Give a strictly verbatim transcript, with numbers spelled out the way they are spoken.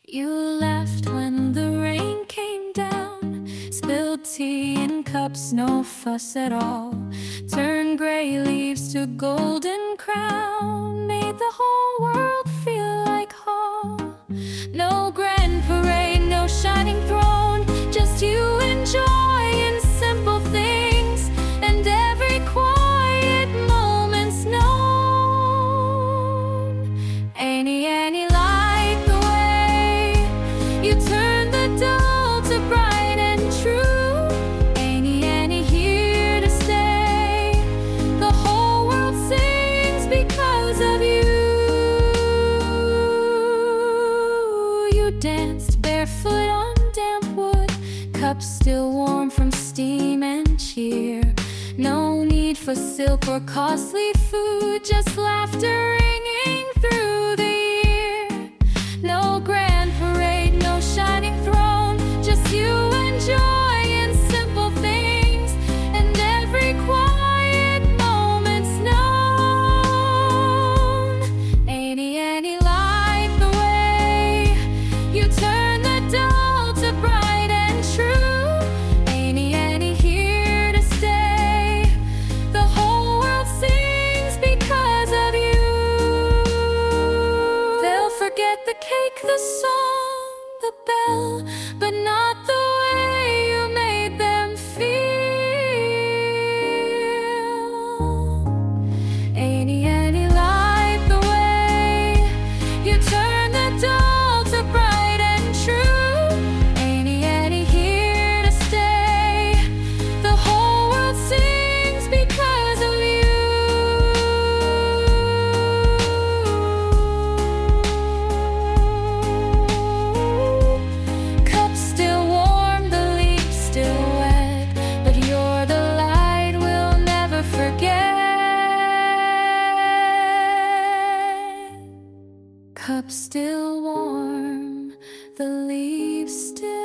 You left when the rain came down, spilled tea in cups, no fuss at all. Turned gray leaves to golden crown, made the whole world feel like home. No grand parade, no shining throne, just you enjoying simple things, and every quiet moment's known. Annie, Annie liked the way you turned the dull to bright and true. Annie, Annie here to stay, the whole world sings because of you. You danced barefoot on damp wood, cups still warm from steam and cheer. No need for silk or costly food, just laughter ringing through the year. No grand parade, no shining throne, just you enjoying simple things, and every quiet moment's known. Annie, Annie liked the way you turn the dull to bright and true. Annie, Annie here to stay, the whole world sings because of you. They'll forget the cake, the song, the bell, but not the way you made them feel. Annie, Annie liked the way you turned the dull to bright and true. Annie, Annie here to stay, the whole world sings because of you. Cups still warm, the leaves still wet, but you're the light we'll never forget. Cups still warm, the leaves still